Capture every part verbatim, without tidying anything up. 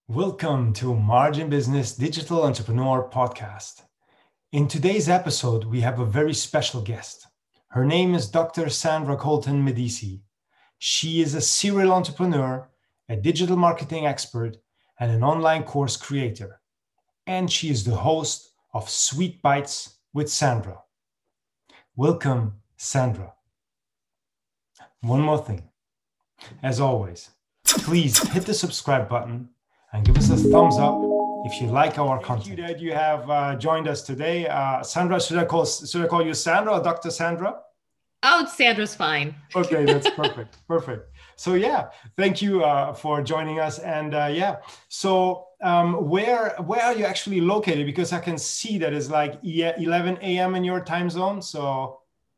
Welcome to Margin Business Digital Entrepreneur Podcast. In today's episode, we have a very special guest. Her name is Doctor Sandra Colton Medici. She is a serial entrepreneur, a digital marketing expert, and an online course creator. And she is the host of Sweet Bites with Sandra. Welcome, Sandra. One more thing. As always, please hit the subscribe button and give us a thumbs up if you like our content. Thank you that you have uh, joined us today. Uh, Sandra, should I, call, should I call you Sandra or Doctor Sandra? Oh, Sandra's fine. Okay, that's perfect. Perfect. So yeah, thank you uh, for joining us. And uh, yeah, so um, where where are you actually located? Because I can see that it's like eleven a.m. in your time zone. So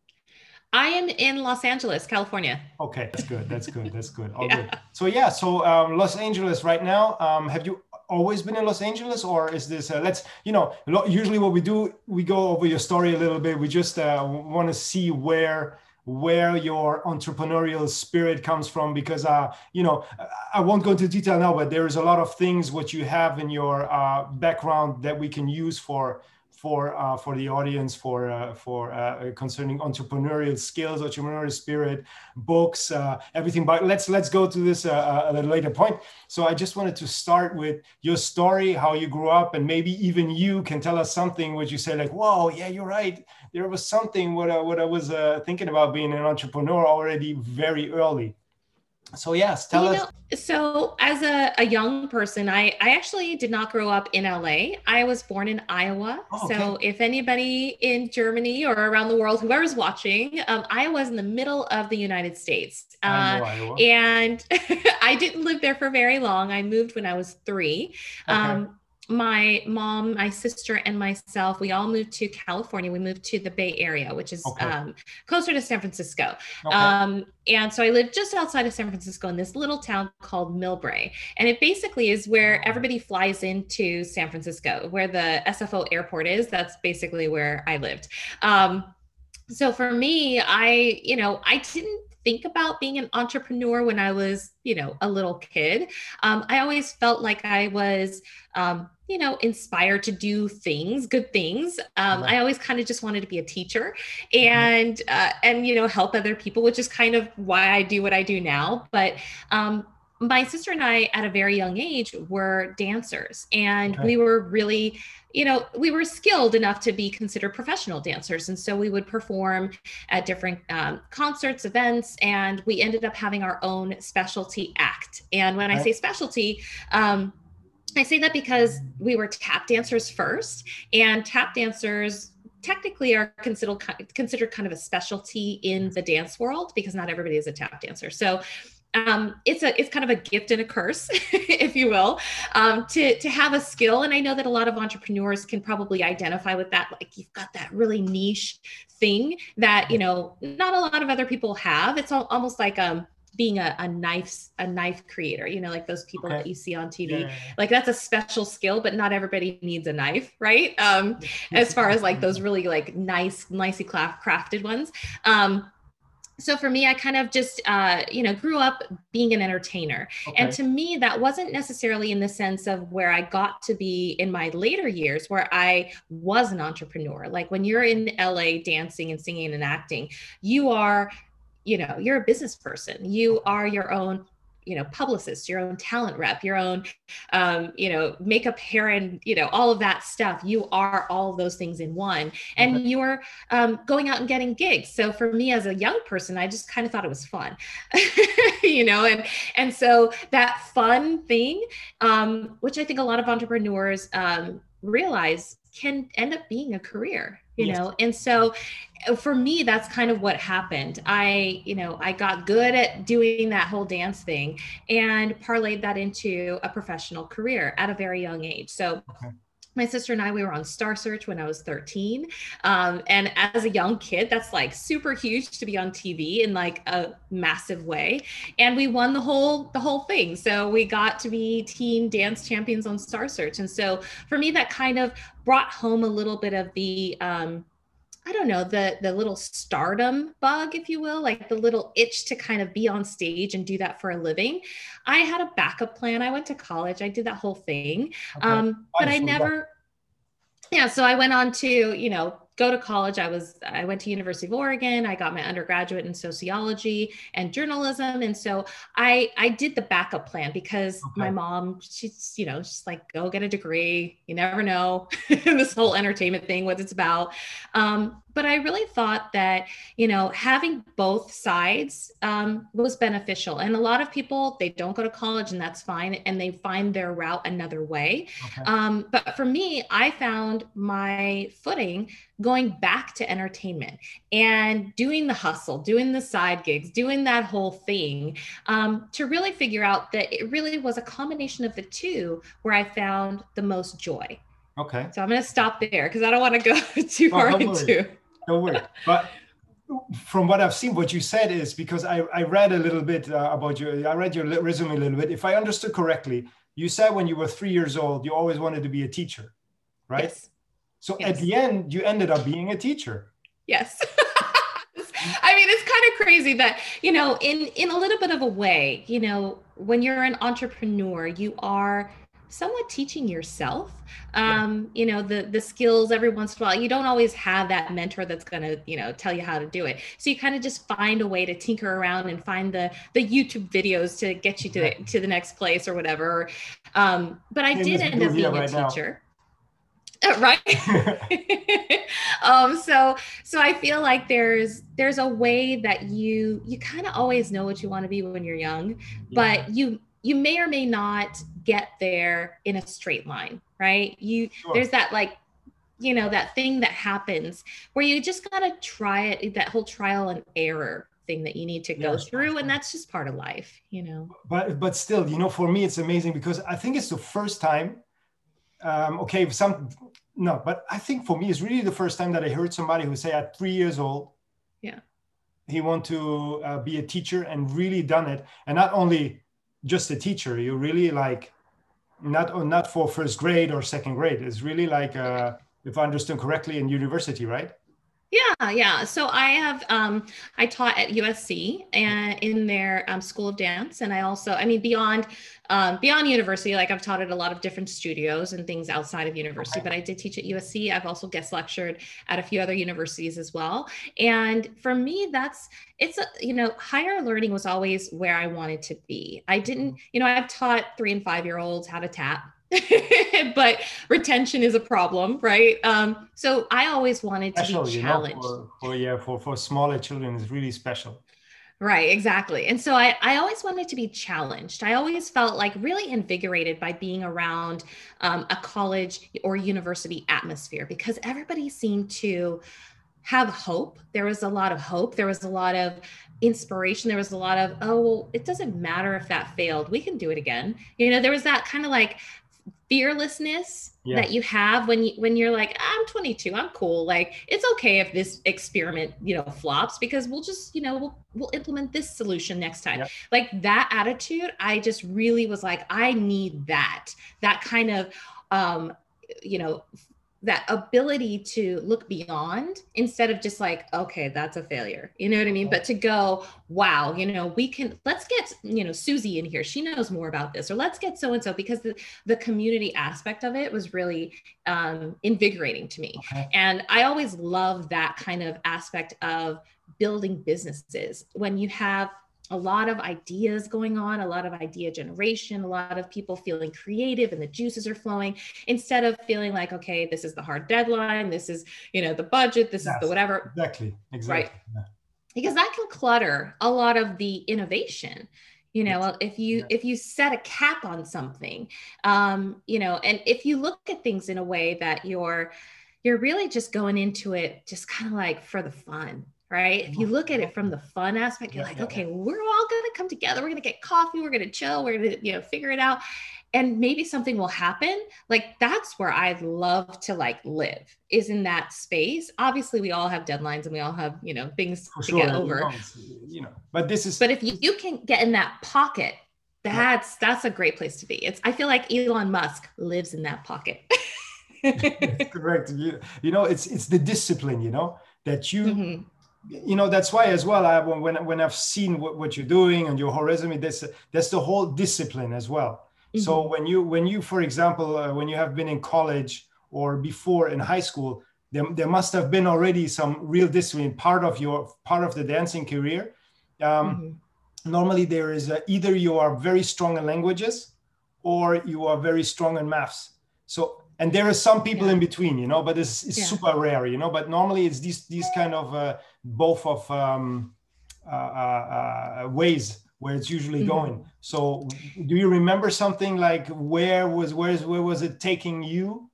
I am in Los Angeles, California. Okay, that's good. That's good. That's good. All Yeah. good. So yeah, so um, Los Angeles right now. Um, have you always been in Los Angeles, or is this? Uh, let's you know. lo- Usually, what we do, we go over your story a little bit. We just uh, want to see where where your entrepreneurial spirit comes from, because uh, you know, I I won't go into detail now, but there is a lot of things what you have in your uh, background that we can use for for uh, for the audience for uh, for uh, concerning entrepreneurial skills, entrepreneurial spirit, books, uh, everything. But let's let's go to this uh, at a later point. So I just wanted to start with your story, how you grew up, and maybe even you can tell us something which you say like, "Whoa, yeah, you're right. There was something what I, what I was uh, thinking about being an entrepreneur already very early." So yes, tell You us. know, so as a, a young person, I, I actually did not grow up in L A. I was born in Iowa. Oh, okay. So if anybody in Germany or around the world, whoever's watching, um, Iowa is in the middle of the United States. I Uh, know Iowa. and I didn't live there for very long. I moved when I was three. Okay. Um, my mom, my sister, and myself, we all moved to California. We moved to the Bay Area, which is Okay. um, closer to San Francisco. Okay. Um, and so I lived just outside of San Francisco in this little town called Millbrae. And it basically is where everybody flies into San Francisco, where the S F O airport is. That's basically where I lived. Um, so for me, I, you know, I didn't think about being an entrepreneur when I was, you know, a little kid. Um, I always felt like I was, um, you know, inspired to do things, good things. Um, Right. I always kind of just wanted to be a teacher and, uh, and, you know, help other people, which is kind of why I do what I do now. But, um, my sister and I, at a very young age, were dancers, and Okay. we were really, you know, we were skilled enough to be considered professional dancers. And so we would perform at different um, concerts, events, and we ended up having our own specialty act. And when I Okay. say specialty, um, I say that because we were tap dancers first, and tap dancers technically are considered considered kind of a specialty in the dance world because not everybody is a tap dancer. So um, it's a it's kind of a gift and a curse, if you will, um, to to have a skill. And I know that a lot of entrepreneurs can probably identify with that. Like you've got that really niche thing that you know not a lot of other people have. It's al- almost like um being a, a knife a knife creator. You know, like those people Okay. that you see on T V. Yeah, yeah, yeah. Like that's a special skill, but not everybody needs a knife, right? Um, as far as like those really like nice, nicely crafted ones. Um, so for me, I kind of just, uh, you know, grew up being an entertainer. Okay. And to me, that wasn't necessarily in the sense of where I got to be in my later years, where I was an entrepreneur. Like when you're in L A dancing and singing and acting, you are, you know, you're a business person. You are your own, you know, publicist, your own talent rep, your own, um, you know, makeup, hair, and, you know, all of that stuff. You are all of those things in one. And Okay. you're um, going out and getting gigs. So for me as a young person, I just kind of thought it was fun, you know, and, and so that fun thing, um, which I think a lot of entrepreneurs um, realize can end up being a career, you Yes. know? And so for me, that's kind of what happened. I, you know, I got good at doing that whole dance thing and parlayed that into a professional career at a very young age. So Okay. my sister and I, we were on Star Search when I was thirteen. Um, and as a young kid, that's like super huge to be on T V in like a massive way. And we won the whole, the whole thing. So we got to be teen dance champions on Star Search. And so for me, that kind of brought home a little bit of the, um, I don't know, the the little stardom bug, if you will, like the little itch to kind of be on stage and do that for a living. I had a backup plan. I went to college. I did that whole thing. Okay. Um, but I Wonderful. Yeah. never, yeah, so I went on to, you know, go to college. I was, I went to University of Oregon. I got my undergraduate in sociology and journalism. And so I, I did the backup plan because Okay. my mom, she's, you know, she's like, go get a degree. You never know this whole entertainment thing, what it's about. Um, but I really thought that, you know, having both sides um, was beneficial. And a lot of people, they don't go to college and that's fine. And they find their route another way. Okay. Um, but for me, I found my footing going back to entertainment and doing the hustle, doing the side gigs, doing that whole thing, um, to really figure out that it really was a combination of the two where I found the most joy. Okay. So I'm going to stop there because I don't want to go too Oh, far don't into. worry. Don't worry. But from what I've seen, what you said is because I, I read a little bit uh, about your, I read your resume a little bit. If I understood correctly, you said when you were three years old, you always wanted to be a teacher, right? Yes. So Yes. at the end, you ended up being a teacher. Yes. I mean, it's kind of crazy that, you know, in, in a little bit of a way, you know, when you're an entrepreneur, you are somewhat teaching yourself, um, yeah. you know, the, the skills every once in a while. You don't always have that mentor that's going to, you know, tell you how to do it. So you kind of just find a way to tinker around and find the, the YouTube videos to get you to, the, to the next place or whatever. Um, but I did end up being a teacher. Right. um, so, so I feel like there's, there's a way that you, you kind of always know what you want to be when you're young, yeah. but you, you may or may not get there in a straight line, right? You, sure. There's that like, you know, that thing that happens where you just got to try it, that whole trial and error thing that you need to go yes, through. And that's just part of life, you know, but, but still, you know, for me, it's amazing because I think it's the first time Um, okay, some, no, but I think for me, it's really the first time that I heard somebody who say at three years old, yeah, he want to uh, be a teacher and really done it. And not only just a teacher, you really like, not, not for first grade or second grade. It's really like, uh, if I understood correctly, in university, right? Yeah, yeah. So I have, um, I taught at U S C and in their um, School of Dance. And I also, I mean, beyond, um, beyond university, like I've taught at a lot of different studios and things outside of university, okay. but I did teach at U S C. I've also guest lectured at a few other universities as well. And for me, that's, it's, a, you know, higher learning was always where I wanted to be. I didn't, you know, I've taught three and five-year-olds how to tap. But retention is a problem, right? Um, so I always wanted to special, be challenged. You know, for, for, yeah, for, for smaller children, it's really special. Right, exactly. And so I, I always wanted to be challenged. I always felt like really invigorated by being around um, a college or university atmosphere because everybody seemed to have hope. There was a lot of hope. There was a lot of inspiration. There was a lot of, oh, well, it doesn't matter if that failed. We can do it again. You know, there was that kind of like fearlessness yeah. that you have when you when you're like, I'm twenty-two, I'm cool. Like, it's okay if this experiment, you know, flops because we'll just, you know, we'll we'll implement this solution next time. Yeah. Like that attitude, I just really was like, I need that, that kind of, um, you know, that ability to look beyond instead of just like, okay, that's a failure. You know what I mean? But to go, wow, you know, we can, let's get, you know, Susie in here. She knows more about this, or let's get so-and-so, because the, the community aspect of it was really um, invigorating to me. Okay. And I always love that kind of aspect of building businesses when you have a lot of ideas going on, a lot of idea generation, a lot of people feeling creative and the juices are flowing instead of feeling like, okay, this is the hard deadline. This is, you know, the budget, this yes, is the whatever. Exactly. Exactly. Right. Yeah. Because that can clutter a lot of the innovation. You know, yes. if you, yeah. if you set a cap on something, um, you know, and if you look at things in a way that you're, you're really just going into it, just kind of like for the fun. Right. If you look at it from the fun aspect, you're yeah, like, yeah, okay, yeah. we're all going to come together. We're going to get coffee. We're going to chill. We're going to, you know, figure it out. And maybe something will happen. Like, that's where I'd love to like live, is in that space. Obviously, we all have deadlines and we all have, you know, things For to sure. get over. You know, you know, but this is, but if you, you can get in that pocket, that's, that's a great place to be. It's, I feel like Elon Musk lives in that pocket. Correct. You, you know, it's, it's the discipline, you know, that you Mm-hmm. you know, that's why as well, I when when I've seen what, what you're doing and your whole resume, that's that's the whole discipline as well. So Mm-hmm. when you when you for example uh, when you have been in college or before in high school, there, there must have been already some real discipline part of your part of the dancing career. um, Mm-hmm. Normally there is a, either you are very strong in languages or you are very strong in maths. So, and there are some people Yeah. in between, you know, but it's, it's Yeah. super rare, you know, but normally it's these, these kind of uh, both of um, uh, uh, uh, ways where it's usually Mm-hmm. going. So do you remember something like where was, where, where was it taking you?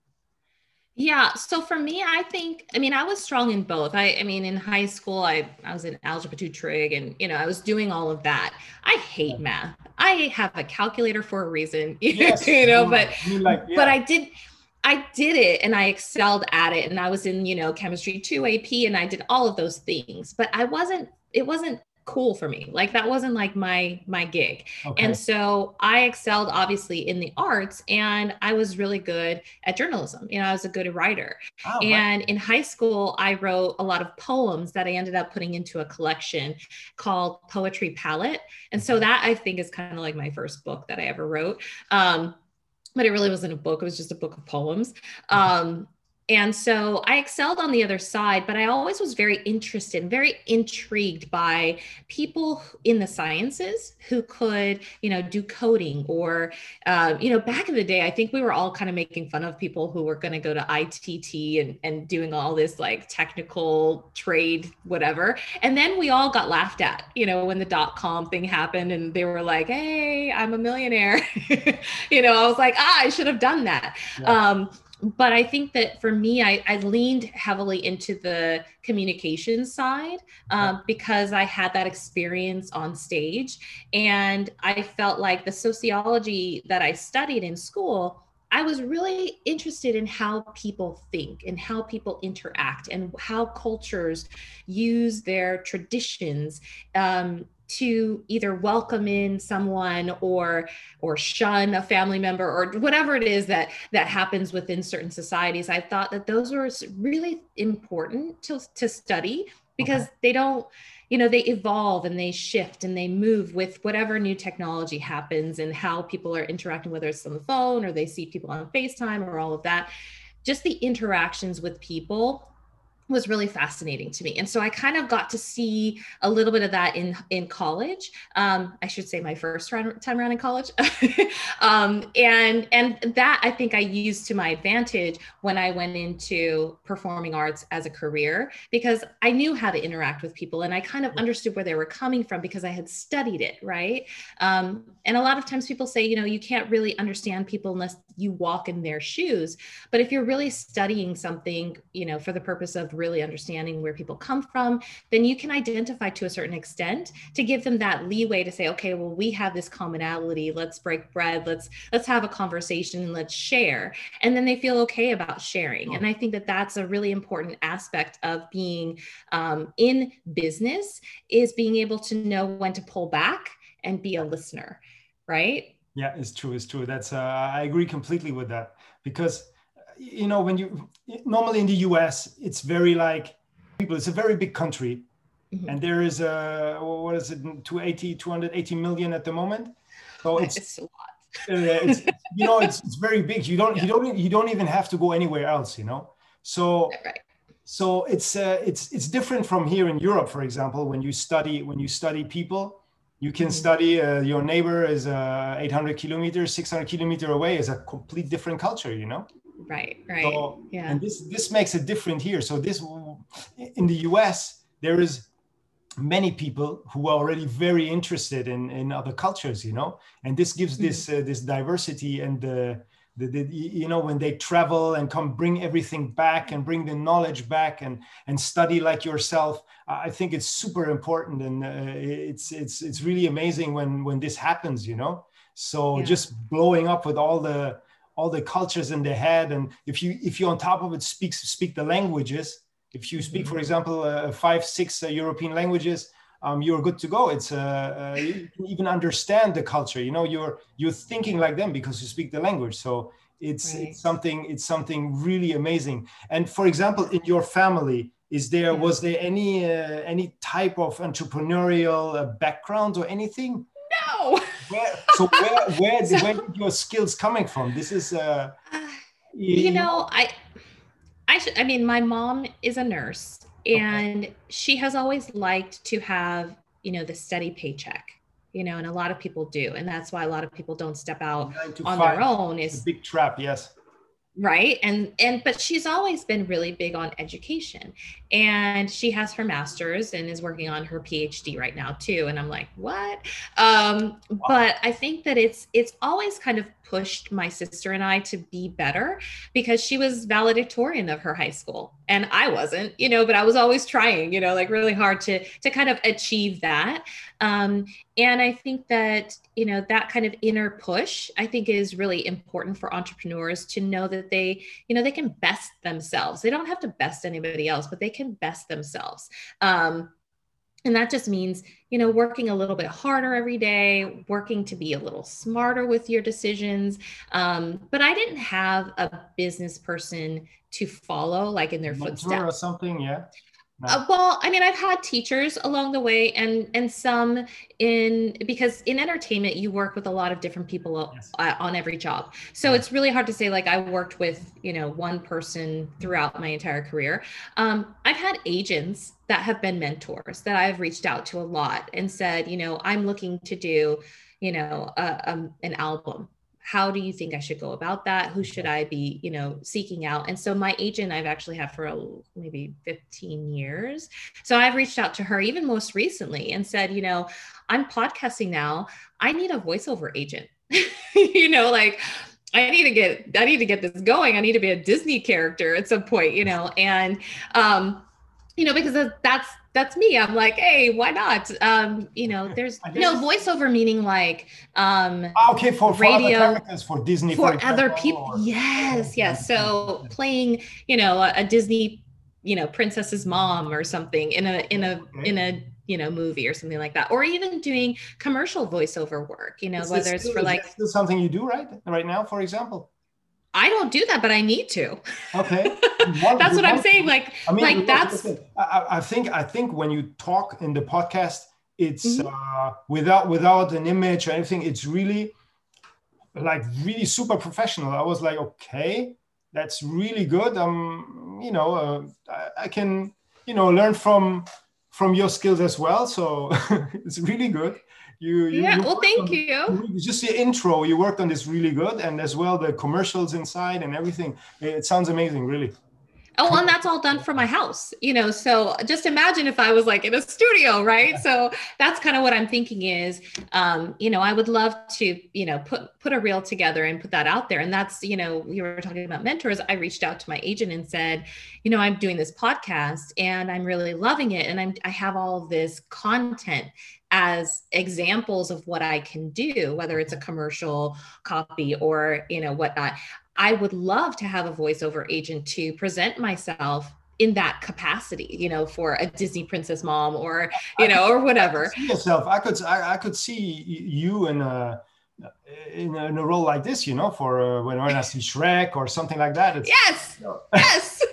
Yeah. So for me, I think, I mean, I was strong in both. I, I mean, in high school, I, I was in algebra two trig and, you know, I was doing all of that. I hate math. I have a calculator for a reason, Yes. you know, but, I mean, like, yeah. but I did, I did it and I excelled at it. And I was in, you know, chemistry two A P and I did all of those things, but I wasn't, it wasn't cool for me. Like that wasn't like my my gig. Okay. And so I excelled obviously in the arts and I was really good at journalism. You know, I was a good writer. Oh, and right. in high school, I wrote a lot of poems that I ended up putting into a collection called Poetry Palette. And so that I think is kind of like my first book that I ever wrote. Um, but it really wasn't a book. It was just a book of poems. Um, And so I excelled on the other side, but I always was very interested, very intrigued by people in the sciences who could, you know, do coding or, uh, you know, back in the day, I think we were all kind of making fun of people who were going to go to I T T and, and doing all this like technical trade, whatever. And then we all got laughed at, you know, when the dot-com thing happened and they were like, hey, I'm a millionaire. You know, I was like, ah, I should have done that. Yeah. Um, But I think that for me, I, I leaned heavily into the communication side um, because I had that experience on stage. And I felt like the sociology that I studied in school, I was really interested in how people think and how people interact and how cultures use their traditions um, to either welcome in someone or or shun a family member or whatever it is that that happens within certain societies. I thought that those were really important to, to study because okay. they don't, you know, they evolve and they shift and they move with whatever new technology happens and how people are interacting, whether it's on the phone or they see people on FaceTime or all of that. Just the interactions with people was really fascinating to me. And so I kind of got to see a little bit of that in, in college. Um, I should say my first round, time around in college. um, and, and that I think I used to my advantage when I went into performing arts as a career, because I knew how to interact with people and I kind of understood where they were coming from because I had studied it, right? Um, and a lot of times people say, you know, you can't really understand people unless you walk in their shoes. But if you're really studying something, you know, for the purpose of really understanding where people come from, then you can identify to a certain extent to give them that leeway to say, okay, well, we have this commonality. Let's break bread. Let's, let's have a conversation and let's share. And then they feel okay about sharing. And I think that that's a really important aspect of being um, in business, is being able to know when to pull back and be a listener, right? Yeah, it's true. It's true. That's, uh, I agree completely with that, because you know, when you normally in the U S, it's very like people, it's a very big country. Mm-hmm. And there is a, what is it, two hundred eighty, two hundred eighty million at the moment. So it's, it's a lot. uh, it's, you know, it's, it's very big. You don't, yeah. you don't, you don't even have to go anywhere else, you know? So, right. so it's, uh, it's, it's different from here in Europe, for example, when you study, when you study people, you can mm-hmm. study uh, your neighbor is uh, eight hundred kilometers, six hundred kilometers away, is a complete different culture, you know? Right, right. So, yeah. And this this makes it different here. So this, in the U S, there is many people who are already very interested in, in other cultures, you know, and this gives mm-hmm. this uh, this diversity and the, the, the, you know, when they travel and come bring everything back and bring the knowledge back and, and study like yourself. I think it's super important. And uh, it's, it's, it's really amazing when, when this happens, you know, so yeah. just blowing up with all the, all the cultures in their head. And if you, if you on top of it speak, speak the languages, if you speak, mm-hmm. for example, uh, five, six uh, European languages, um, you're good to go. It's uh, uh, you can even understand the culture. You know, you're you're thinking like them because you speak the language. So it's right. it's something it's something really amazing. And for example, in your family, Is there, Yeah. was there any, uh, any type of entrepreneurial uh, background or anything? No. Where, so where, where, So- where did your skills coming from? This is, uh, Uh, you, you know, I, I should, I mean, my mom is a nurse and okay. she has always liked to have, you know, the steady paycheck, you know, and a lot of people do. And that's why a lot of people don't step out on five, their own. Is a big trap. Yes. Right. And, and, but she's always been really big on education, and she has her master's and is working on her PhD right now too. And I'm like, what? Um, wow. But I think that it's, it's always kind of pushed my sister and I to be better, because she was valedictorian of her high school and I wasn't, you know, but I was always trying, you know, like really hard to, to kind of achieve that. Um, and I think that, you know, that kind of inner push, I think, is really important for entrepreneurs to know that they, you know, they can best themselves. They don't have to best anybody else, but they can best themselves. Um, and that just means, you know, working a little bit harder every day, working to be a little smarter with your decisions. Um, but I didn't have a business person to follow, like in their Mentor footsteps or something. Yeah. No. Uh, well, I mean, I've had teachers along the way, and and some in, because in entertainment, you work with a lot of different people yes. uh, on every job. So yeah. It's really hard to say, like, I worked with, you know, one person throughout my entire career. Um, I've had agents that have been mentors that I've reached out to a lot and said, you know, I'm looking to do, you know, a, um, an album. How do you think I should go about that? Who should I be, you know, seeking out? And so my agent, I've actually had for a, maybe fifteen years. So I've reached out to her even most recently and said, you know, I'm podcasting now. I need a voiceover agent, you know, like I need to get, I need to get this going. I need to be a Disney character at some point, you know, and, um, you know, because that's, that's me. I'm like, hey, why not? Um, you know, there's, you know, voiceover meaning like, um, okay, for, for radio, other characters, for Disney, for, for other people. Or, yes. Yes. So playing, you know, a, a Disney, you know, princess's mom or something in a, in a, okay. in a, you know, movie or something like that, or even doing commercial voiceover work, you know, is whether it's still, for like still something you do right, right now, for example. I don't do that, but I need to. Okay. That's what I'm saying. Like, I mean, like that's, I, I think, I think when you talk in the podcast, it's mm-hmm. uh, without, without an image or anything, it's really like really super professional. I was like, okay, that's really good. Um, you know, uh, I, I can, you know, learn from, from your skills as well. So it's really good. You, you, yeah, you well, thank on, you. Just the intro, you worked on this really good, and as well the commercials inside and everything. It sounds amazing, really. Oh, and that's all done from my house, you know, so just imagine if I was like in a studio, right? Yeah. So that's kind of what I'm thinking is, um, you know, I would love to, you know, put, put a reel together and put that out there. And that's, you know, we were talking about mentors. I reached out to my agent and said, you know, I'm doing this podcast and I'm really loving it. And I'm, I have all of this content as examples of what I can do, whether it's a commercial copy or, you know, whatnot. I would love to have a voiceover agent to present myself in that capacity, you know, for a Disney princess mom or, you know, or whatever. I could see yourself. I could, I, I could see you in a, in a, in a role like this, you know, for uh, when, when I see Shrek or something like that. It's, yes. You know. Yes.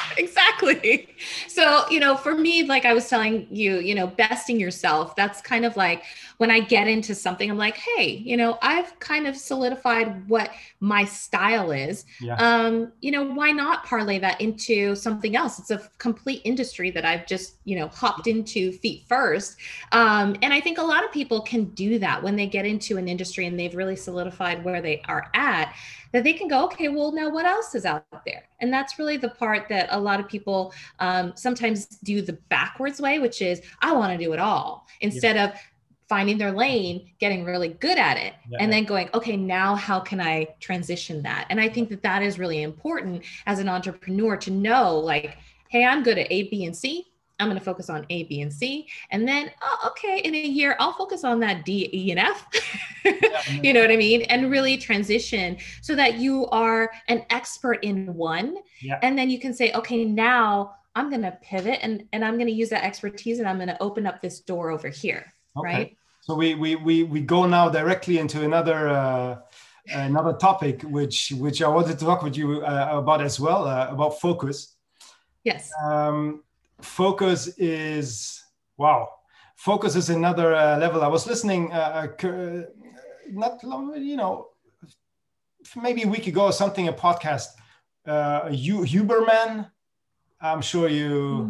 Exactly. So, you know, for me, like I was telling you, you know, besting yourself, that's kind of like when I get into something, I'm like, hey, you know, I've kind of solidified what my style is. Yeah. Um, you know, why not parlay that into something else? It's a complete industry that I've just, you know, hopped into feet first. Um, and I think a lot of people can do that when they get into an industry and they've really solidified where they are at, that they can go, okay, well, now what else is out there? And that's really the part that a lot of people um, sometimes do the backwards way, which is, I want to do it all, instead yeah. of finding their lane, getting really good at it, yeah. and then going, okay, now how can I transition that? And I think that that is really important as an entrepreneur to know, like, hey, I'm good at A, B, and C. I'm going to focus on A, B, and C. And then, oh, okay, in a year, I'll focus on that D, E, and F. You know what I mean? And really transition so that you are an expert in one. Yeah. And then you can say, okay, now I'm going to pivot and, and I'm going to use that expertise and I'm going to open up this door over here. Okay. Right. So we, we, we, we go now directly into another, uh, another topic, which, which I wanted to talk with you uh, about as well, uh, about focus. Yes. Um, focus is, wow. Focus is another uh, level. I was listening, uh, uh, not long, you know, maybe a week ago or something, a podcast, uh, Huberman. I'm sure you,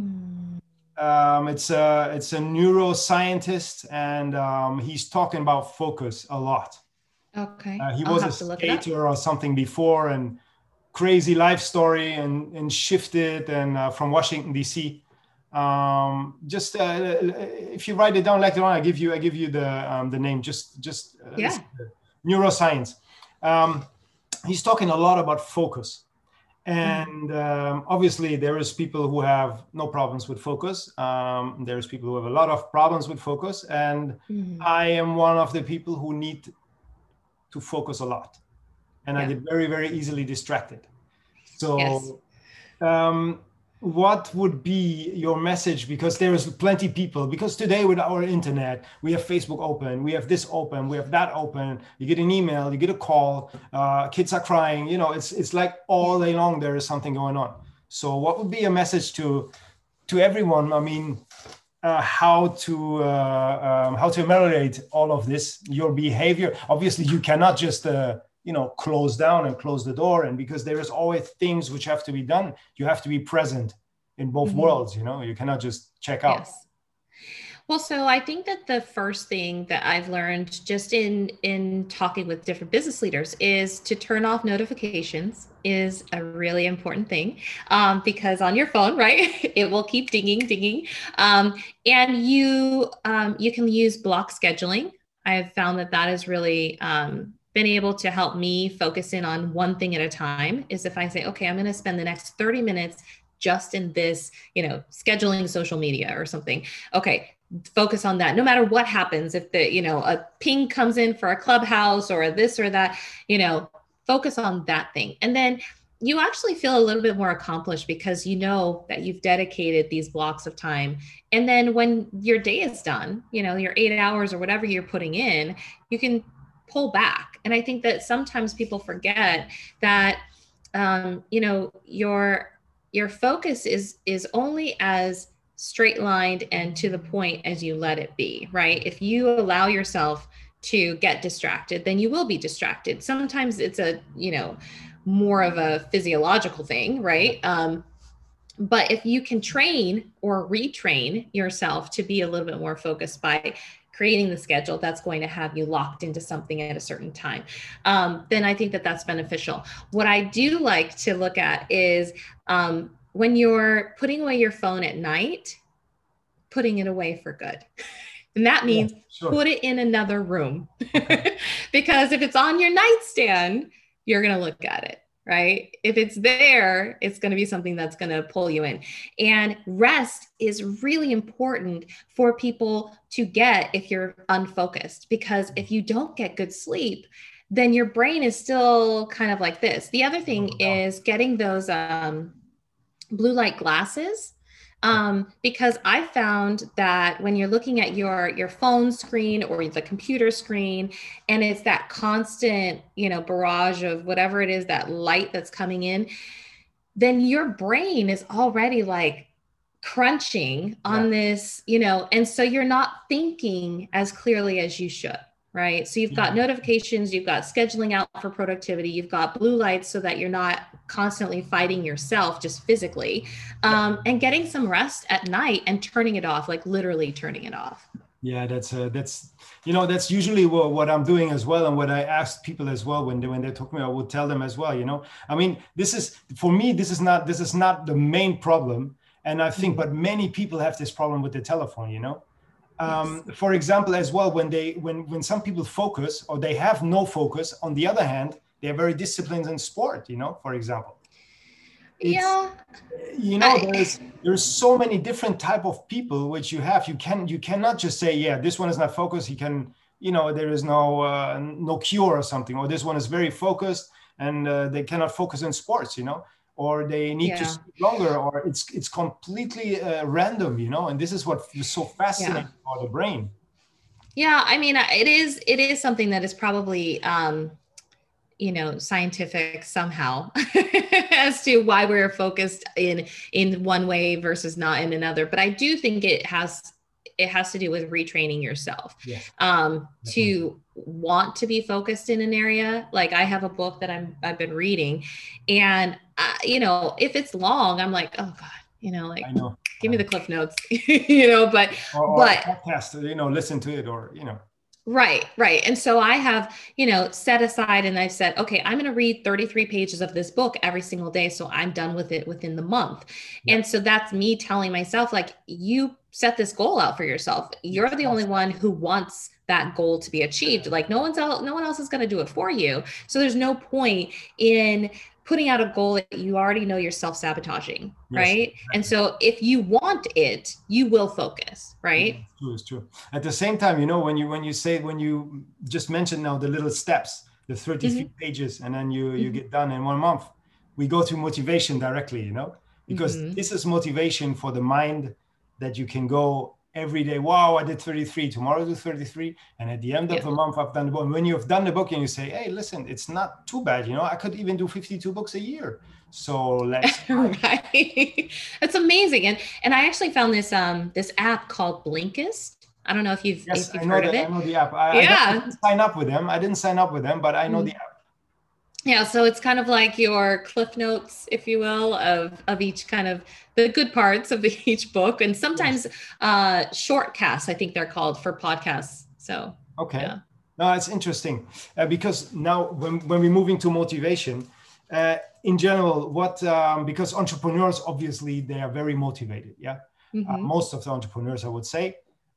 um, it's a, it's a neuroscientist, and um, he's talking about focus a lot. Okay. Uh, he I'll was have a to look it up. skater or something before, and crazy life story, and, and shifted and uh, from Washington, D C. Um, just uh, if you write it down later on, I give you I give you the um, the name. Just just uh, Yeah. Neuroscience. Um, he's talking a lot about focus, and Mm. um, obviously there is people who have no problems with focus. Um, there's people who have a lot of problems with focus, and Mm. I am one of the people who need to focus a lot, and Yeah. I get very very easily distracted. So. Yes. Um, what would be your message? Because there is plenty of people, because today with our internet, we have Facebook open, we have this open, we have that open, you get an email, you get a call, uh, kids are crying, you know, it's it's like all day long there is something going on. So what would be a message to to everyone? I mean, uh, how to uh, um, how to ameliorate all of this, your behavior? Obviously you cannot just uh, you know, close down and close the door. And because there is always things which have to be done, you have to be present in both mm-hmm. worlds, you know, you cannot just check out. Yes. Well, so I think that the first thing that I've learned just in, in talking with different business leaders is to turn off notifications is a really important thing, um, because on your phone, right, it will keep dinging, dinging. Um, and you, um, you can use block scheduling. I've found that that is really, um, been able to help me focus in on one thing at a time. Is if I say, okay, I'm going to spend the next thirty minutes just in this, you know, scheduling social media or something. Okay, focus on that. No matter what happens, if the, you know, a ping comes in for a Clubhouse or a this or that, you know, focus on that thing. And then you actually feel a little bit more accomplished because you know that you've dedicated these blocks of time. And then when your day is done, you know, your eight hours or whatever you're putting in, you can pull back. And I think that sometimes people forget that, um, you know, your, your focus is, is only as straight lined and to the point as you let it be, right? If you allow yourself to get distracted, then you will be distracted. Sometimes it's a, you know, more of a physiological thing, right? Um, but if you can train or retrain yourself to be a little bit more focused by creating the schedule that's going to have you locked into something at a certain time, um, then I think that that's beneficial. What I do like to look at is um, when you're putting away your phone at night, putting it away for good. And that means yeah, sure. Put it in another room. Okay. Because if it's on your nightstand, you're going to look at it, right? If it's there, it's going to be something that's going to pull you in. And rest is really important for people to get if you're unfocused, because if you don't get good sleep, then your brain is still kind of like this. The other thing oh, wow. is getting those um, blue light glasses. Um, because I found that when you're looking at your, your phone screen or the computer screen, and it's that constant, you know, barrage of whatever it is, that light that's coming in, then your brain is already like crunching on yeah. this, you know, and so you're not thinking as clearly as you should. Right. So you've got notifications, you've got scheduling out for productivity, you've got blue lights so that you're not constantly fighting yourself just physically, um, and getting some rest at night and turning it off, like literally turning it off. Yeah, that's uh, that's, you know, that's usually what, what I'm doing as well. And what I ask people as well, when they, when they talk to me, I would tell them as well, you know, I mean, this is, for me, this is not, this is not the main problem. And I think, but many people have this problem with the telephone, you know. Um, yes. For example, as well, when they when when some people focus or they have no focus, on the other hand, they're very disciplined in sport, you know, for example. It's, yeah. You know, I... there's there's so many different type of people which you have. You can you cannot just say, yeah, this one is not focused. He can, you know, there is no uh, no cure or something, or this one is very focused and uh, they cannot focus in sports, you know. Or they need yeah. to sleep longer, or it's it's completely uh, random, you know. And this is what is so fascinating yeah. about the brain. Yeah, I mean, it is it is something that is probably, um, you know, scientific somehow as to why we're focused in, in one way versus not in another. But I do think it has, it has to do with retraining yourself, Yes. um, to want to be focused in an area. Like I have a book that I'm, I've been reading, and uh, you know, if it's long, I'm like, oh God, you know, like, I know. give me the cliff notes, you know, but, or, or but podcast, you know, listen to it, or, you know. Right, right. And so I have, you know, set aside, and I've said, okay, I'm going to read thirty-three pages of this book every single day. So I'm done with it within the month. Yeah. And so that's me telling myself, like, you set this goal out for yourself. You're the only one who wants that goal to be achieved. Like no one's else, no one else is going to do it for you. So there's no point in putting out a goal that you already know you're self-sabotaging, yes, right? Exactly. And so if you want it, you will focus, right? It's true, it's true. At the same time, you know, when you when you say, when you just mentioned now the little steps, the thirty-three mm-hmm. pages, and then you, you mm-hmm. get done in one month, we go to motivation directly, you know, because mm-hmm. this is motivation for the mind, that you can go every day, wow, I did thirty-three, tomorrow I do thirty-three. And at the end of yep. the month, I've done the book. And when you've done the book and you say, hey, listen, it's not too bad. You know, I could even do fifty-two books a year. So let's. Right. That's amazing. And and I actually found this um this app called Blinkist. I don't know if you've, yes, if you've heard that, of it. I know the app. I, yeah. I didn't sign up with them. I didn't sign up with them, but I know mm-hmm. the app. Yeah, so it's kind of like your cliff notes, if you will, of, of each kind of the good parts of the, each book. And sometimes yes. uh, shortcasts, I think they're called, for podcasts. So, okay. Yeah. No, it's interesting uh, because now when, when we're moving to motivation, uh, in general, what, um, because entrepreneurs, obviously, they are very motivated. Yeah. Mm-hmm. Uh, most of the entrepreneurs, I would say,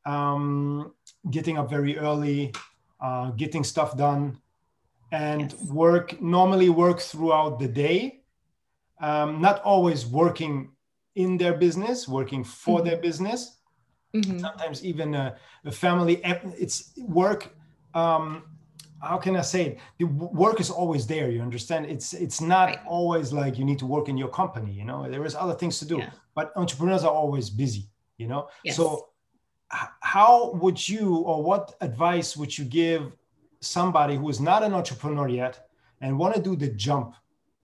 um, getting up very early, uh, getting stuff done, and yes. work normally work throughout the day, um, not always working in their business, working for mm-hmm. their business. Mm-hmm. Sometimes even a, a family, it's work. Um, how can I say it? The work is always there. You understand? It's it's not right. always like you need to work in your company. You know, there is other things to do. Yeah. But entrepreneurs are always busy. You know, yes. so h- how would you, or what advice would you give somebody who is not an entrepreneur yet and want to do the jump,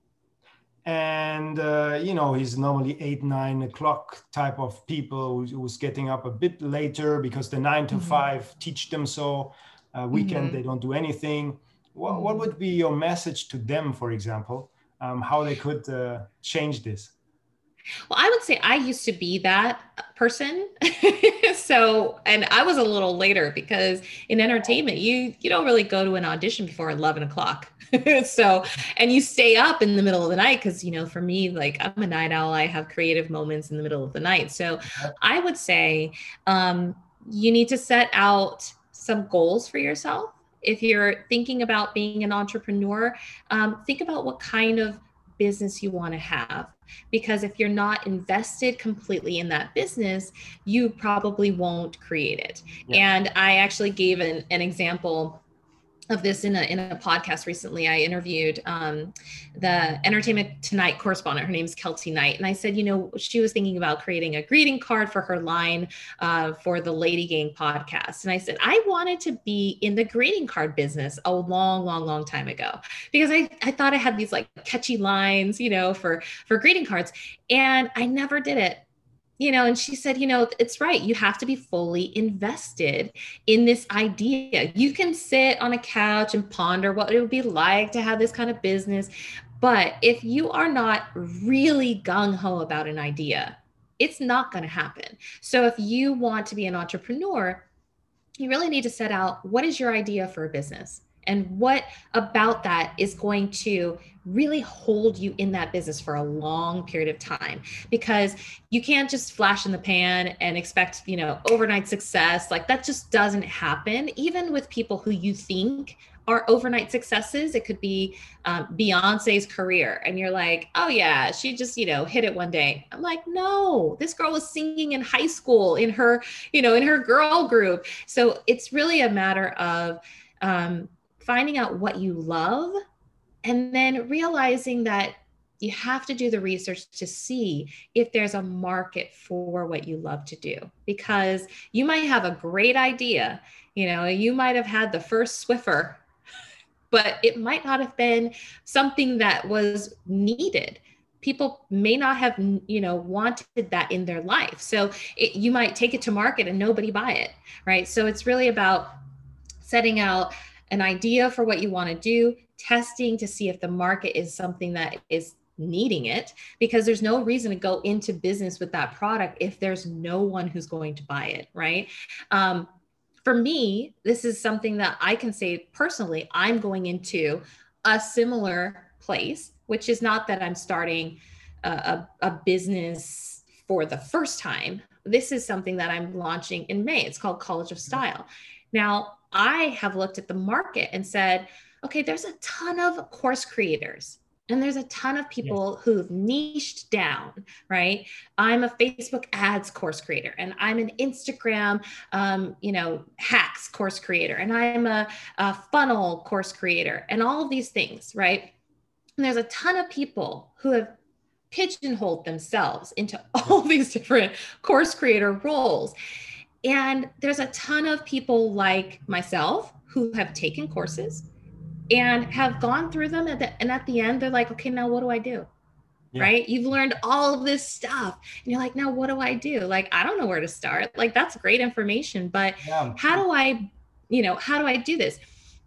and uh, you know, he's normally eight nine o'clock type of people who's, who's getting up a bit later because the nine to mm-hmm. five teach them so, uh, weekend mm-hmm. they don't do anything. What, mm-hmm. what would be your message to them, for example, um, how they could uh, change this? Well, I would say I used to be that person. So, and I was a little later because in entertainment, you, you don't really go to an audition before eleven o'clock. So, and you stay up in the middle of the night. Cause you know, for me, like I'm a night owl, I have creative moments in the middle of the night. So I would say, um, you need to set out some goals for yourself. If you're thinking about being an entrepreneur, um, think about what kind of business you want to have. Because if you're not invested completely in that business, you probably won't create it. Yeah. And I actually gave an, an example of this in a in a podcast recently. I interviewed um, the Entertainment Tonight correspondent. Her name's Kelty Knight. And I said, you know, she was thinking about creating a greeting card for her line uh, for the Lady Gang podcast. And I said, I wanted to be in the greeting card business a long, long, long time ago, because I, I thought I had these like catchy lines, you know, for, for greeting cards. And I never did it. You know, and she said, you know, it's right. You have to be fully invested in this idea. You can sit on a couch and ponder what it would be like to have this kind of business. But if you are not really gung-ho about an idea, it's not going to happen. So if you want to be an entrepreneur, you really need to set out, what is your idea for a business? And what about that is going to really hold you in that business for a long period of time? Because you can't just flash in the pan and expect, you know, overnight success. Like that just doesn't happen. Even with people who you think are overnight successes, it could be um, Beyonce's career. And you're like, oh yeah, she just, you know, hit it one day. I'm like, no, this girl was singing in high school in her, you know, in her girl group. So it's really a matter of, um, finding out what you love, and then realizing that you have to do the research to see if there's a market for what you love to do. Because you might have a great idea, you know, you might have had the first Swiffer but it might not have been something that was needed. People may not have, you know, wanted that in their life. So it, you might take it to market and nobody buy it, right? So it's really about setting out an idea for what you want to do, testing to see if the market is something that is needing it, because there's no reason to go into business with that product if there's no one who's going to buy it, right? Um, for me, this is something that I can say personally, I'm going into a similar place, which is not that I'm starting a, a, a business for the first time. This is something that I'm launching in May. It's called College of Style. Now, I have looked at the market and said, okay, there's a ton of course creators and there's a ton of people yes. who've niched down, right? I'm a Facebook ads course creator and I'm an Instagram, um, you know, hacks course creator, and I'm a, a funnel course creator and all of these things, right? And there's a ton of people who have pigeonholed themselves into all these different course creator roles. And there's a ton of people like myself who have taken courses and have gone through them. At the, and at the end, they're like, okay, now what do I do? Yeah. Right? You've learned all of this stuff. And you're like, now what do I do? Like, I don't know where to start. Like, that's great information, but yeah. how do I, you know, how do I do this?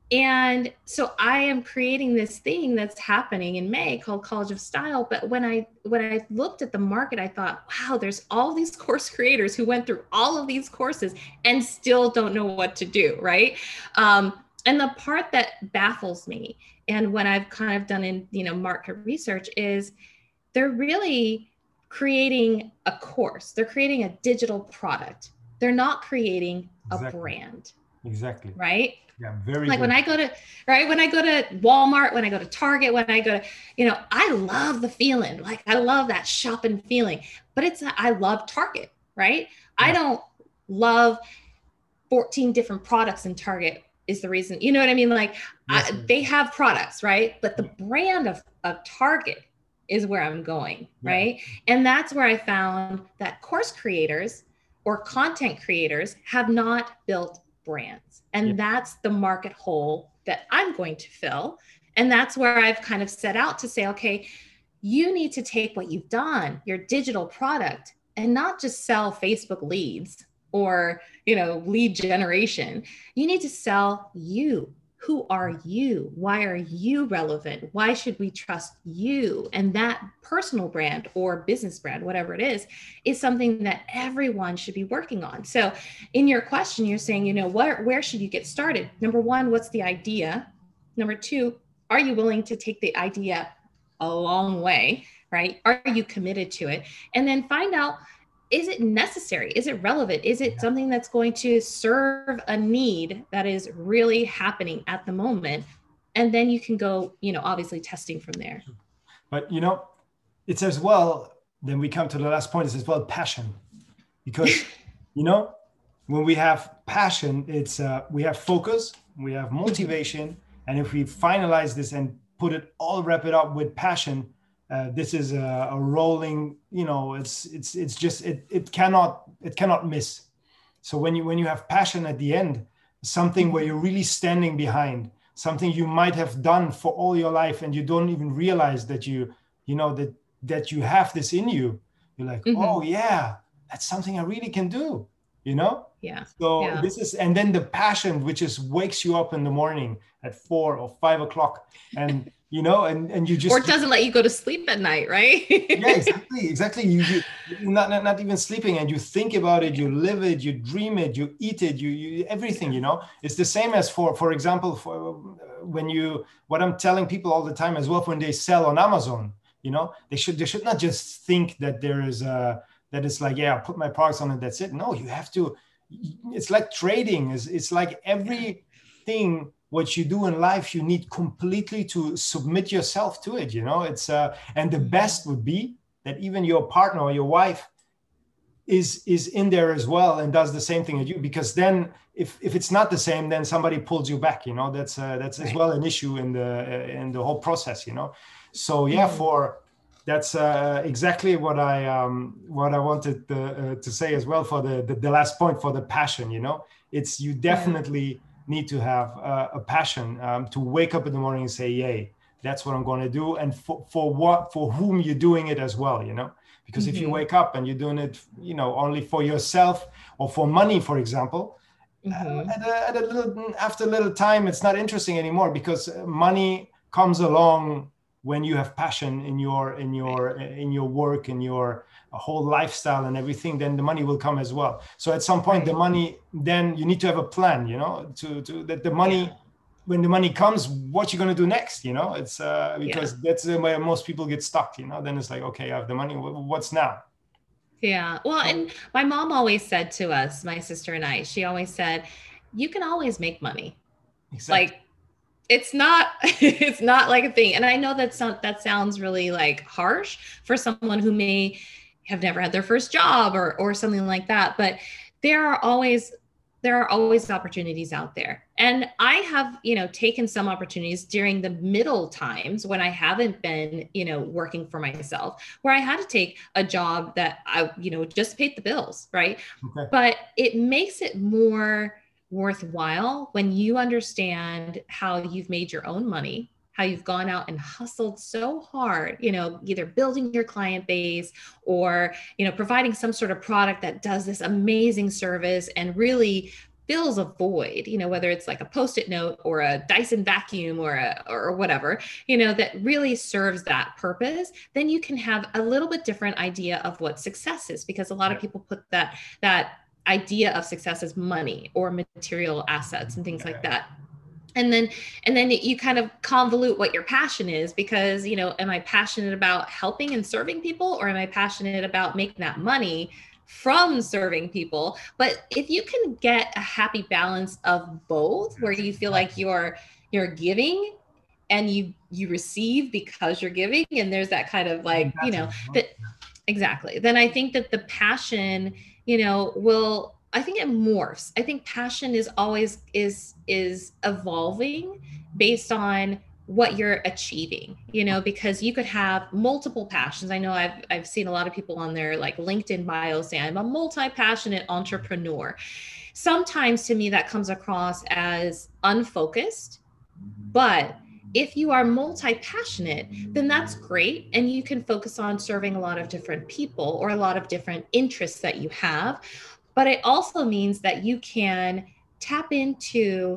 And so I am creating this thing that's happening in May called College of Style. But when I when I looked at the market, I thought, wow, there's all these course creators who went through all of these courses and still don't know what to do, right? Um, and the part that baffles me, and when I've kind of done in, you know, market research, is they're really creating a course. They're creating a digital product. They're not creating a exactly. brand. Exactly. Right? Yeah, very like good. when I go to, right, when I go to Walmart, when I go to Target, when I go to, you know, I love the feeling, like I love that shopping feeling, but it's, I love Target, right? Yeah. I don't love fourteen different products in Target is the reason, you know what I mean? Like yes, I, they have products, right? But the brand of, of Target is where I'm going, yeah. right? And that's where I found that course creators or content creators have not built brands. And yeah. that's the market hole that I'm going to fill. And that's where I've kind of set out to say, okay, you need to take what you've done, your digital product, and not just sell Facebook leads or, you know, lead generation. You need to sell you. Who are you? Why are you relevant? Why should we trust you? And that personal brand or business brand, whatever it is, is something that everyone should be working on. So in your question, you're saying, you know, where, where should you get started? Number one, what's the idea? Number two, are you willing to take the idea a long way, right? Are you committed to it? And then find out, is it necessary? Is it relevant? Is it something that's going to serve a need that is really happening at the moment? And then you can go, you know, obviously testing from there. But, you know, it's as well, then we come to the last point, is as well passion. Because, you know, when we have passion, it's uh, we have focus, we have motivation. And if we finalize this and put it all, wrap it up with passion, Uh, this is a, a rolling, you know, it's it's it's just it it cannot it cannot miss. So when you when you have passion at the end, something where you're really standing behind, something you might have done for all your life and you don't even realize that you you know that that you have this in you. You're like, mm-hmm. oh yeah, that's something I really can do, you know? Yeah. So yeah. this is, and then the passion, which is wakes you up in the morning at four or five o'clock, and you know, and, and you just, or it doesn't let you go to sleep at night, right? yeah, exactly, exactly. You, you not, not not even sleeping, and you think about it, you live it, you dream it, you eat it, you you everything. You know, it's the same as for for example, for when you what I'm telling people all the time as well, when they sell on Amazon. You know, they should they should not just think that there is a that it's like, yeah, I'll put my products on and that's it. No, you have to. It's like trading. It's, it's like everything what you do in life, you need completely to submit yourself to it. You know, it's uh, and the best would be that even your partner or your wife is is in there as well and does the same thing as you. Because then, if if it's not the same, then somebody pulls you back. You know, that's uh, that's as well an issue in the uh, in the whole process. You know, so yeah, for. That's uh, exactly what I um, what I wanted to, uh, to say as well for the, the the last point, for the passion. You know, it's you definitely need to have uh, a passion um, to wake up in the morning and say, yay, that's what I'm going to do. And for, for what, for whom you're doing it as well, you know, because mm-hmm. if you wake up and you're doing it, you know, only for yourself or for money, for example, mm-hmm. at, a, at a little, after a little time, it's not interesting anymore, because money comes along when you have passion in your, in your, in your work, in your whole lifestyle and everything, then the money will come as well. So at some point, right. the money, then you need to have a plan, you know, to, to that the money, yeah. when the money comes, what you're going to do next, you know, it's uh, because yeah. that's where most people get stuck, you know, then it's like, okay, I have the money. What's now? Yeah. Well, and my mom always said to us, my sister and I, she always said, you can always make money. Exactly. Like, it's not, it's not like a thing. And I know that's not, that sounds really like harsh for someone who may have never had their first job or, or something like that. But there are always, there are always opportunities out there. And I have, you know, taken some opportunities during the middle times when I haven't been, you know, working for myself, where I had to take a job that I, you know, just paid the bills. Right. Okay. But it makes it more worthwhile when you understand how you've made your own money, how you've gone out and hustled so hard, you know, either building your client base or, you know, providing some sort of product that does this amazing service and really fills a void, you know, whether it's like a Post-it note or a Dyson vacuum or a, or whatever, you know, that really serves that purpose, then you can have a little bit different idea of what success is, because a lot of people put that, that idea of success as money or material assets and things like that. And then, and then you kind of convolute what your passion is, because, you know, am I passionate about helping and serving people, or am I passionate about making that money from serving people? But if you can get a happy balance of both, where you feel like you're, you're giving and you, you receive because you're giving, and there's that kind of like, you know, that exactly. Then I think that the passion, you know, will, I think it morphs. I think passion is always is is evolving based on what you're achieving, you know, because you could have multiple passions. I know I've I've seen a lot of people on their like LinkedIn bio say I'm a multi-passionate entrepreneur. Sometimes to me that comes across as unfocused, but if you are multi-passionate, then that's great. And you can focus on serving a lot of different people or a lot of different interests that you have. But it also means that you can tap into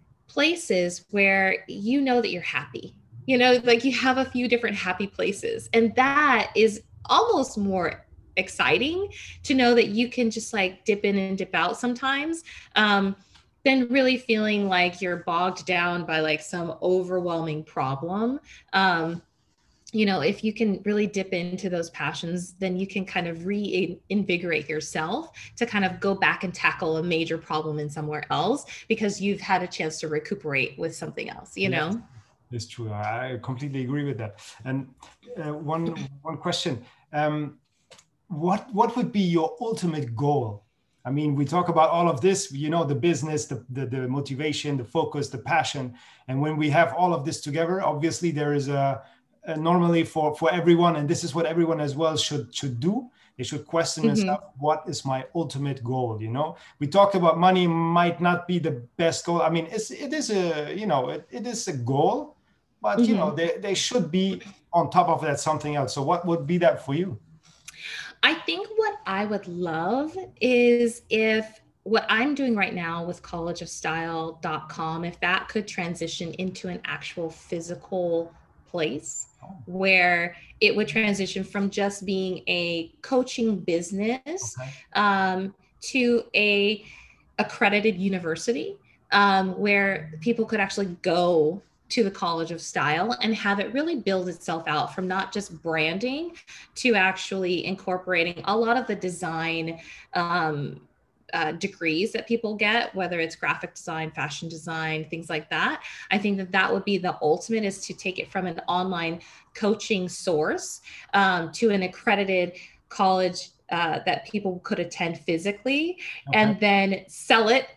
places where you know that you're happy, you know, like you have a few different happy places. And that is almost more exciting to know that you can just like dip in and dip out sometimes. Um, than really feeling like you're bogged down by like some overwhelming problem. Um, you know, if you can really dip into those passions, then you can kind of reinvigorate yourself to kind of go back and tackle a major problem in somewhere else, because you've had a chance to recuperate with something else, you know? Yes, it's true. I completely agree with that. And uh, one, one question, um, what, what would be your ultimate goal? I mean, we talk about all of this, you know, the business, the, the, the motivation, the focus, the passion. And when we have all of this together, obviously there is a, a normally for, for everyone, and this is what everyone as well should, should do. They should question mm-hmm. themselves, what is my ultimate goal? You know, we talk about money might not be the best goal. I mean, it's, it is a, you know, it, it is a goal, but, mm-hmm. you know, they, they should be on top of that something else. So what would be that for you? I think what I would love is if what I'm doing right now with college of style dot com, if that could transition into an actual physical place oh. where it would transition from just being a coaching business okay. um, to a accredited university um, where people could actually go to the College of Style and have it really build itself out from not just branding to actually incorporating a lot of the design um, uh, degrees that people get, whether it's graphic design, fashion design, things like that. I think that that would be the ultimate, is to take it from an online coaching source um, to an accredited college uh, that people could attend physically okay. and then sell it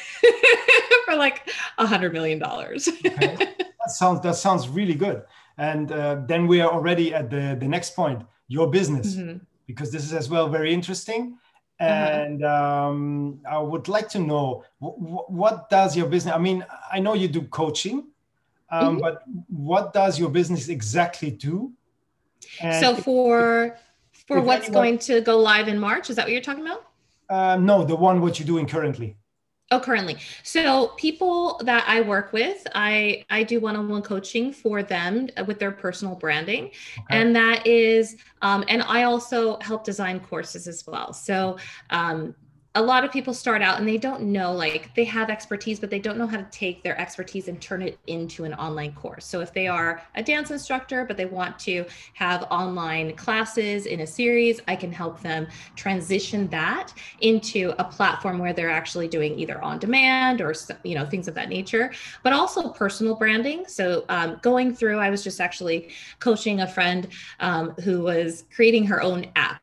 for like a hundred million dollars. Okay. That sounds that sounds really good. And uh, then we are already at the the next point, your business, mm-hmm. because this is as well very interesting. Uh-huh. And um, I would like to know wh- what does your business, I mean, I know you do coaching, um, Mhm. but what does your business exactly do? And So if, for for if what's anyone, going to go live in March, is that what you're talking about? uh, no, the one what you're doing currently. Oh, currently. So people that I work with, I I do one-on-one coaching for them with their personal branding, Okay. and that is, um, and I also help design courses as well. So um, a lot of people start out and they don't know, like they have expertise, but they don't know how to take their expertise and turn it into an online course. So if they are a dance instructor, but they want to have online classes in a series, I can help them transition that into a platform where they're actually doing either on demand or you know things of that nature, but also personal branding. So um, going through, I was just actually coaching a friend um, who was creating her own app,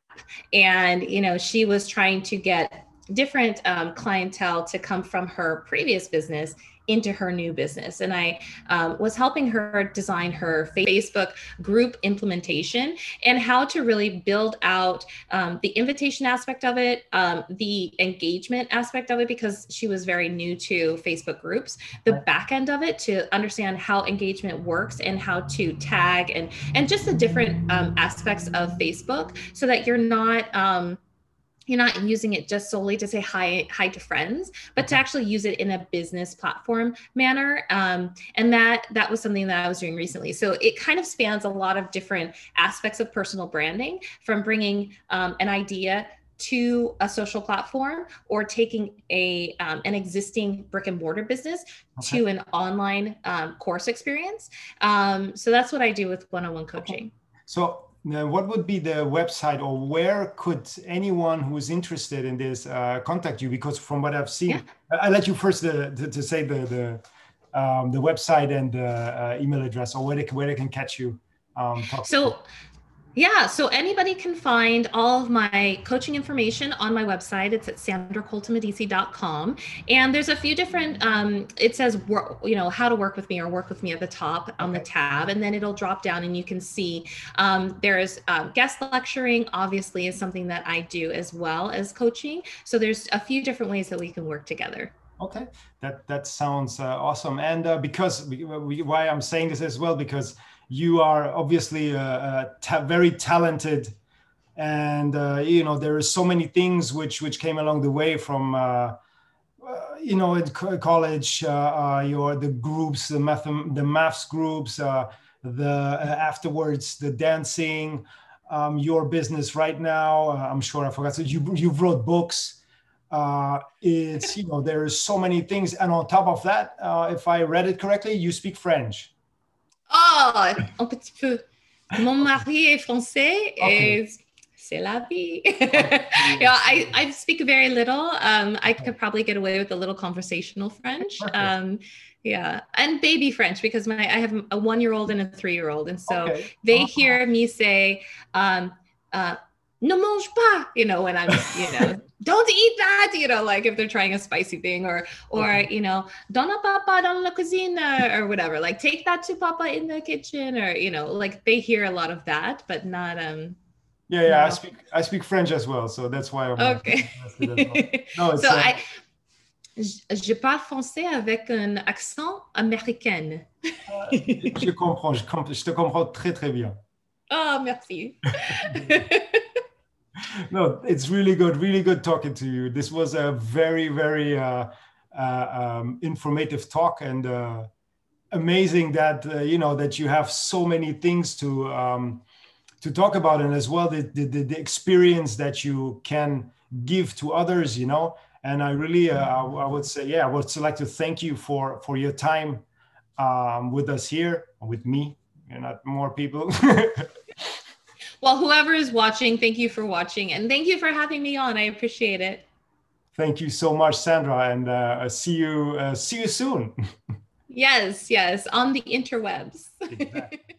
and you know she was trying to get different um, clientele to come from her previous business into her new business. And I um, was helping her design her Facebook group implementation and how to really build out um, the invitation aspect of it, um, the engagement aspect of it, because she was very new to Facebook groups, the Okay. back end of it to understand how engagement works and how to tag and, and just the different um, aspects of Facebook so that you're not, um, you're not using it just solely to say hi hi to friends, but to actually use it in a business platform manner. Um, and that that was something that I was doing recently. So it kind of spans a lot of different aspects of personal branding, from bringing um, an idea to a social platform, or taking a um, an existing brick and mortar business Okay. to an online um, course experience. Um, so that's what I do with one-on-one coaching. So now what would be the website, or where could anyone who is interested in this uh, contact you? Because from what I've seen, Yeah. I- I'll let you first uh, to, to say the the, um, the website and the uh, email address, or where they, where they can catch you. Um, talk to you. So yeah, so anybody can find all of my coaching information on my website. It's at sandra coltamedici dot com. And there's a few different, um, it says, you know, how to work with me or work with me at the top on the Okay. tab. And then it'll drop down and you can see um, there's um, guest lecturing, obviously, is something that I do as well as coaching. So there's a few different ways that we can work together. Okay, that that sounds uh, awesome. And uh, because we, we, why I'm saying this as well, because you are obviously uh, uh, ta very talented, and uh, you know there are so many things which which came along the way from uh, uh, you know in co college, uh, uh, your the groups, the math, the maths groups, uh, the uh, afterwards the dancing, um, your business right now. Uh, I'm sure I forgot. So you you wrote books. Uh, it's, you know, there's so many things. And on top of that, uh, if I read it correctly, you speak French. Oh, un petit peu. Mon mari est français Okay. et c'est la vie. Okay. Yeah, I, I speak very little. Um, I could probably get away with a little conversational French. Perfect. Um, yeah, and baby French, because my I have a one-year-old and a three-year-old, and so Okay. they Uh-huh. hear me say, um, uh, "Ne mange pas," you know, when I'm, you know, don't eat that, you know, like if they're trying a spicy thing, or, or, Okay. you know, donna papa dans la cuisine, or whatever, like take that to papa in the kitchen, or, you know, like they hear a lot of that, but not, um, Yeah, yeah. not I speak I speak French as well, so that's why I'm uh, okay. interested as well. No, it's So uh, I, je parle français avec un accent américain. je comprends, je, comp je te comprends très très bien. Oh, merci. No, it's really good, really good talking to you. This was a very, very uh, uh, um, informative talk, and uh, amazing that uh, you know that you have so many things to um, to talk about, and as well the, the the experience that you can give to others. You know, and I really uh, I, I would say, yeah, I would like to thank you for for your time um, with us here, with me. You're not more people. Well, whoever is watching, thank you for watching, and thank you for having me on. I appreciate it. Thank you so much, Sandra, and uh, see you uh, see you soon. Yes, yes, on the interwebs. Exactly.